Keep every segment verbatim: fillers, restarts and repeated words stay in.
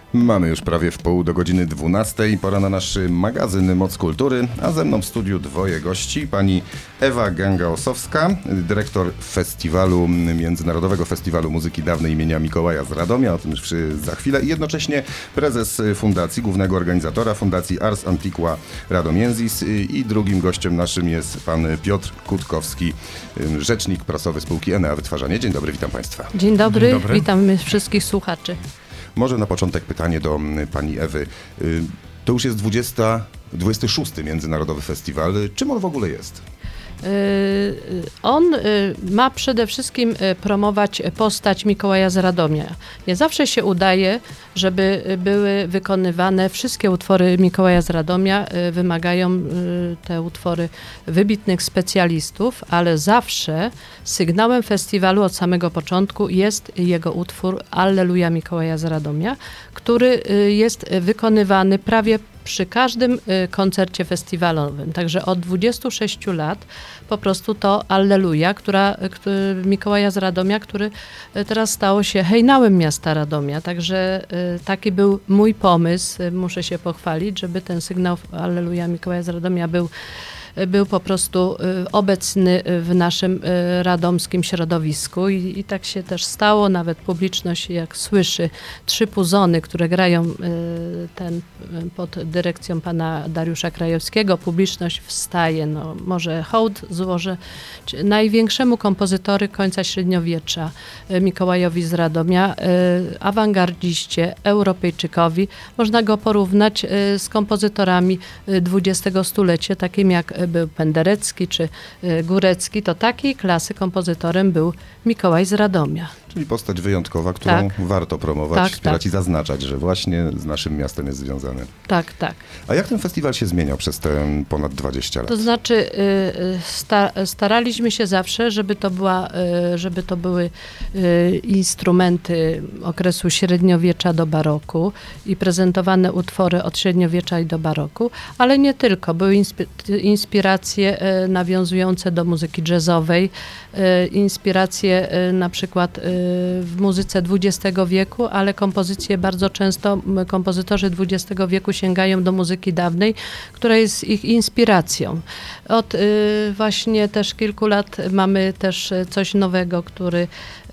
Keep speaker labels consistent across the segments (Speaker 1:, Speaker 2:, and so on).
Speaker 1: Mamy już prawie w pół do godziny dwunastej. Pora na nasz magazyn Moc Kultury, a ze mną w studiu dwoje gości. Pani Ewa Gęga-Osowska, dyrektor festiwalu, Międzynarodowego Festiwalu Muzyki Dawnej imienia Mikołaja z Radomia, o tym już za chwilę, i jednocześnie prezes fundacji, głównego organizatora Fundacji Ars Antiqua Radomiensis, i drugim gościem naszym jest pan Piotr Kutkowski, rzecznik prasowy spółki Enea Wytwarzanie. Dzień dobry, witam państwa.
Speaker 2: Dzień dobry,
Speaker 1: Dzień dobry.
Speaker 2: Witamy wszystkich słuchaczy.
Speaker 1: Może na początek pytanie do pani Ewy. To już jest dwudziesty szósty Międzynarodowy Festiwal. Czym on w ogóle jest?
Speaker 2: On ma przede wszystkim promować postać Mikołaja z Radomia. Nie zawsze się udaje, żeby były wykonywane wszystkie utwory Mikołaja z Radomia. Wymagają te utwory wybitnych specjalistów, ale zawsze sygnałem festiwalu od samego początku jest jego utwór Alleluja Mikołaja z Radomia, który jest wykonywany prawie przy każdym koncercie festiwalowym. Także od dwudziestu sześciu lat po prostu to Alleluja, która, który, Mikołaja z Radomia, który teraz stało się hejnałem miasta Radomia. Także taki był mój pomysł, muszę się pochwalić, żeby ten sygnał Alleluja Mikołaja z Radomia był był po prostu obecny w naszym radomskim środowisku i, i tak się też stało. Nawet publiczność, jak słyszy trzy puzony, które grają ten pod dyrekcją pana Dariusza Krajewskiego, publiczność wstaje. No, może hołd złożę największemu kompozytory końca średniowiecza, Mikołajowi z Radomia, awangardziście, Europejczykowi. Można go porównać z kompozytorami dwudziestego stulecia, takimi jak był Penderecki czy Górecki, to takiej klasy kompozytorem był Mikołaj z Radomia.
Speaker 1: Czyli postać wyjątkowa, którą
Speaker 2: tak.
Speaker 1: warto promować,
Speaker 2: tak,
Speaker 1: wspierać
Speaker 2: tak.
Speaker 1: i zaznaczać, że właśnie z naszym miastem jest związany.
Speaker 2: Tak, tak.
Speaker 1: A jak ten festiwal się zmieniał przez te ponad dwadzieścia lat?
Speaker 2: To znaczy sta, staraliśmy się zawsze, żeby to, była, żeby to były instrumenty okresu średniowiecza do baroku i prezentowane utwory od średniowiecza i do baroku, ale nie tylko. Były inspiracje nawiązujące do muzyki jazzowej, inspiracje na przykład w muzyce dwudziestego wieku, ale kompozycje bardzo często, kompozytorzy dwudziestego wieku sięgają do muzyki dawnej, która jest ich inspiracją. Od właśnie też kilku lat mamy też coś nowego, który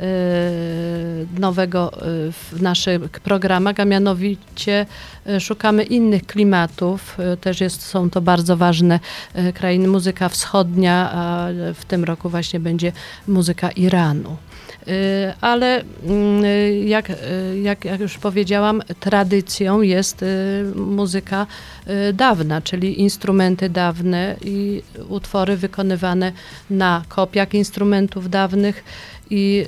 Speaker 2: nowego w naszych programach, a mianowicie szukamy innych klimatów. Też jest, są to bardzo ważne krainy. Muzyka wschodnia, a w tym roku właśnie będzie muzyka Iranu. Ale jak, jak, jak już powiedziałam, tradycją jest muzyka dawna, czyli instrumenty dawne i utwory wykonywane na kopiach instrumentów dawnych i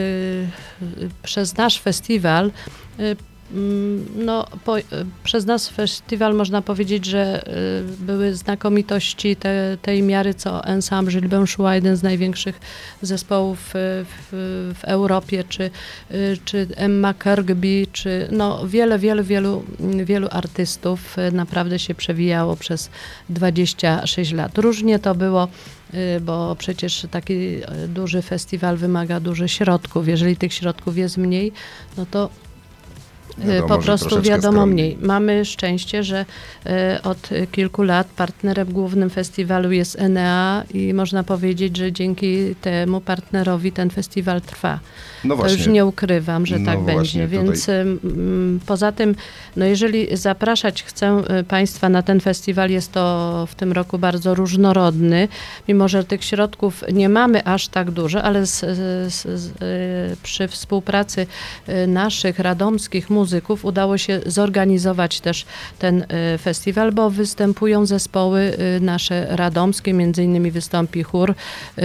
Speaker 2: y, przez nasz festiwal y, No, po, przez nas festiwal można powiedzieć, że y, były znakomitości te, tej miary, co Ensemble Gilles Benchois, jeden z największych zespołów w, w, w Europie, czy, y, czy Emma Kirkby, czy no, wiele, wiele, wielu, wielu artystów y, naprawdę się przewijało przez dwadzieścia sześć lat. Różnie to było, y, bo przecież taki duży festiwal wymaga dużych środków. Jeżeli tych środków jest mniej, no to Wiadomo, po prostu wiadomo skromniej. mniej. Mamy szczęście, że y, od kilku lat partnerem głównym festiwalu jest Enea i można powiedzieć, że dzięki temu partnerowi ten festiwal trwa. No to już nie ukrywam, że no tak będzie. Więc y, poza tym, no jeżeli zapraszać chcę y, Państwa na ten festiwal, jest to w tym roku bardzo różnorodny, mimo że tych środków nie mamy aż tak dużo, ale z, z, z, y, przy współpracy y, naszych radomskich muzyków muzyków udało się zorganizować też ten festiwal, bo występują zespoły nasze radomskie, między innymi wystąpi chór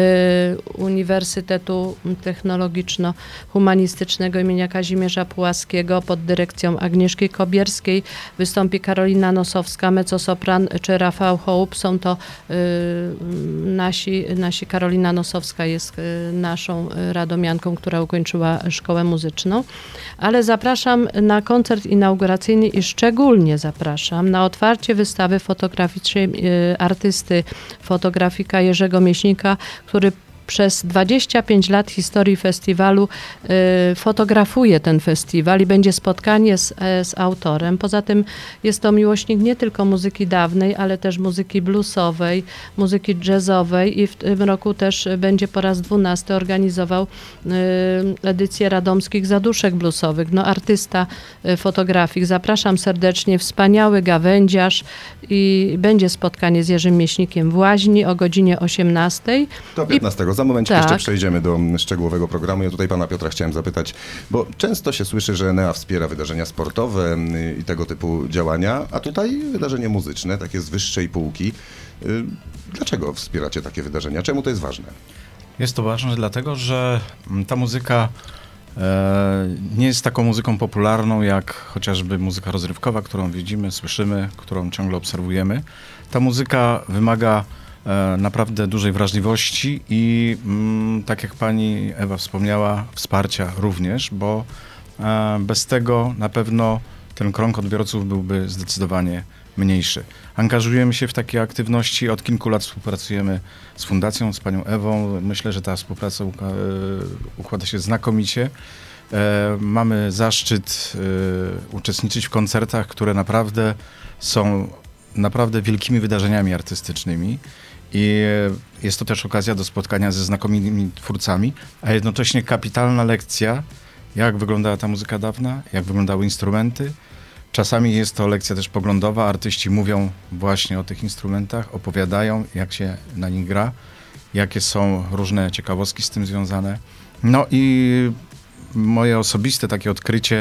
Speaker 2: Uniwersytetu Technologiczno-Humanistycznego imienia Kazimierza Pułaskiego pod dyrekcją Agnieszki Kobierskiej, wystąpi Karolina Nosowska, mezzosopran, czy Rafał Hołb. Są to nasi, nasi Karolina Nosowska jest naszą radomianką, która ukończyła szkołę muzyczną, ale zapraszam na koncert inauguracyjny i szczególnie zapraszam na otwarcie wystawy fotograficznej artysty, fotografika Jerzego Mieśnika, który przez dwadzieścia pięć lat historii festiwalu y, fotografuje ten festiwal i będzie spotkanie z, e, z autorem. Poza tym jest to miłośnik nie tylko muzyki dawnej, ale też muzyki bluesowej, muzyki jazzowej i w tym roku też będzie po raz dwunasty organizował y, edycję radomskich zaduszek bluesowych. No artysta, y, fotografik. Zapraszam serdecznie, wspaniały gawędziarz i będzie spotkanie z Jerzym Mieśnikiem w Łaźni o godzinie osiemnastej.
Speaker 1: Do piętnastego. Za momencik
Speaker 2: Tak.
Speaker 1: jeszcze przejdziemy do szczegółowego programu. Ja tutaj pana Piotra chciałem zapytać, bo często się słyszy, że Enea wspiera wydarzenia sportowe y, i tego typu działania, a tutaj wydarzenie muzyczne, takie z wyższej półki. Y, Dlaczego wspieracie takie wydarzenia? Czemu to jest ważne?
Speaker 3: Jest to ważne dlatego, że ta muzyka e, nie jest taką muzyką popularną jak chociażby muzyka rozrywkowa, którą widzimy, słyszymy, którą ciągle obserwujemy. Ta muzyka wymaga e, naprawdę dużej wrażliwości i mm, tak jak pani Ewa wspomniała, wsparcia również, bo e, bez tego na pewno ten krąg odbiorców byłby zdecydowanie mniejszy. Angażujemy się w takie aktywności, od kilku lat współpracujemy z Fundacją, z panią Ewą. Myślę, że ta współpraca uka- e, układa się znakomicie. E, Mamy zaszczyt e, uczestniczyć w koncertach, które naprawdę są naprawdę wielkimi wydarzeniami artystycznymi i e, jest to też okazja do spotkania ze znakomitymi twórcami, a jednocześnie kapitalna lekcja, jak wyglądała ta muzyka dawna, jak wyglądały instrumenty. Czasami jest to lekcja też poglądowa, artyści mówią właśnie o tych instrumentach, opowiadają, jak się na nich gra, jakie są różne ciekawostki z tym związane. No i moje osobiste takie odkrycie,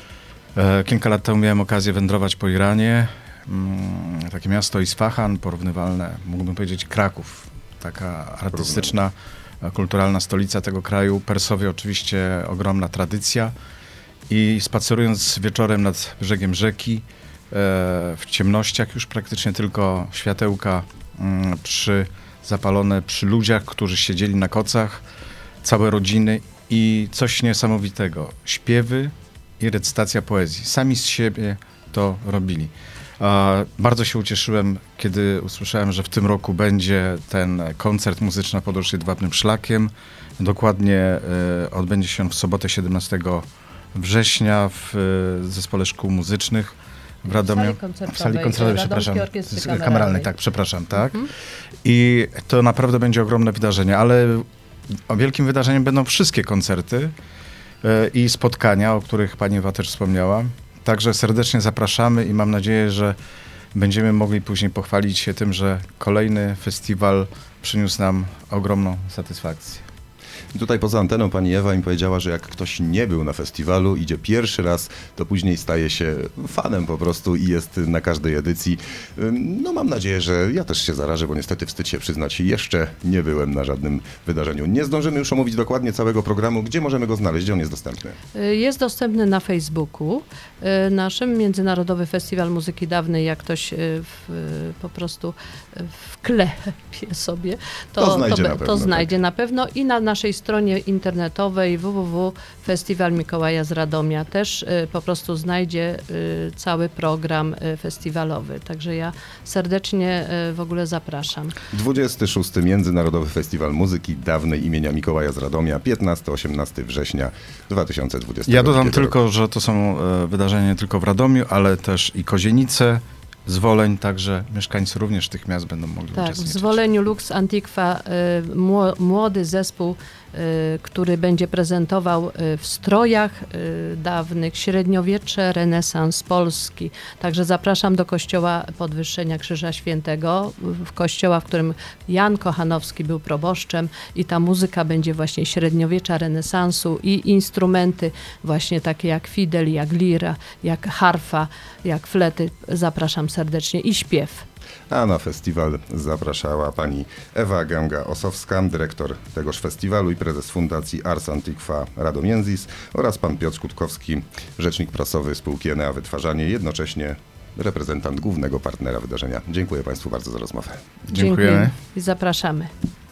Speaker 3: e, kilka lat temu miałem okazję wędrować po Iranie, mm, takie miasto Isfahan, porównywalne, mógłbym powiedzieć Kraków, taka artystyczna, e, kulturalna stolica tego kraju. Persowie oczywiście ogromna tradycja. I spacerując wieczorem nad brzegiem rzeki, e, w ciemnościach już praktycznie tylko światełka mm, przy, zapalone przy ludziach, którzy siedzieli na kocach, całe rodziny i coś niesamowitego. Śpiewy i recytacja poezji. Sami z siebie to robili. E, bardzo się ucieszyłem, kiedy usłyszałem, że w tym roku będzie ten koncert muzyczny na Podróż Jedwabnym Szlakiem. Dokładnie e, odbędzie się on w sobotę siedemnastego września w y, Zespole Szkół Muzycznych w Radomiu.
Speaker 2: W sali koncertowej,
Speaker 3: W sali koncertowej,
Speaker 2: Radomskiej
Speaker 3: przepraszam.
Speaker 2: Orkiestry
Speaker 3: Z-
Speaker 2: Kameralnej.
Speaker 3: Kameralnej, tak, przepraszam, tak.
Speaker 2: Mhm.
Speaker 3: I to naprawdę będzie ogromne wydarzenie, ale o wielkim wydarzeniem będą wszystkie koncerty y, i spotkania, o których pani Ewa też wspomniała. Także serdecznie zapraszamy i mam nadzieję, że będziemy mogli później pochwalić się tym, że kolejny festiwal przyniósł nam ogromną satysfakcję.
Speaker 1: I tutaj poza anteną pani Ewa mi powiedziała, że jak ktoś nie był na festiwalu, idzie pierwszy raz, to później staje się fanem po prostu i jest na każdej edycji. Ym, No mam nadzieję, że ja też się zarażę, bo niestety wstyd się przyznać, jeszcze nie byłem na żadnym wydarzeniu. Nie zdążymy już omówić dokładnie całego programu. Gdzie możemy go znaleźć? Gdzie on jest dostępny?
Speaker 2: Y, Jest dostępny na Facebooku y, naszym Międzynarodowy Festiwal Muzyki Dawnej. Jak ktoś y, w, y, po prostu y, wklepie sobie, to,
Speaker 1: To znajdzie
Speaker 2: be-
Speaker 1: na pewno,
Speaker 2: to
Speaker 1: tak.
Speaker 2: znajdzie na pewno i na naszej stronie internetowej w w w kropka festiwal Mikołaja z Radomia też y, po prostu znajdzie y, cały program y, festiwalowy. Także ja serdecznie y, w ogóle zapraszam.
Speaker 1: dwudziestego szóstego Międzynarodowy Festiwal Muzyki Dawnej imienia Mikołaja z Radomia, piętnastego do osiemnastego września dwa tysiące dwudziestego
Speaker 3: Ja dodam
Speaker 1: drugiego
Speaker 3: tylko, że to są e, wydarzenia nie tylko w Radomiu, ale też i Kozienice, Zwoleń, także mieszkańcy również tych miast będą mogli
Speaker 2: Tak, w
Speaker 3: uczestniczyć.
Speaker 2: Zwoleniu Lux Antiqua y, mło- młody zespół, y, który będzie prezentował y, w strojach y, dawnych średniowiecze, renesans polski. Także zapraszam do kościoła Podwyższenia Krzyża Świętego, w kościoła, w którym Jan Kochanowski był proboszczem i ta muzyka będzie właśnie średniowiecza, renesansu i instrumenty właśnie takie jak fidel, jak lira, jak harfa, jak flety. Zapraszam serdecznie i śpiew.
Speaker 1: A na festiwal zapraszała pani Ewa Ganga-Osowska, dyrektor tegoż festiwalu i prezes Fundacji Ars Antiqua Radomienzis oraz pan Piotr Kutkowski, rzecznik prasowy spółki Enea Wytwarzanie, jednocześnie reprezentant głównego partnera wydarzenia. Dziękuję państwu bardzo za rozmowę.
Speaker 3: Dziękujemy.
Speaker 2: I zapraszamy.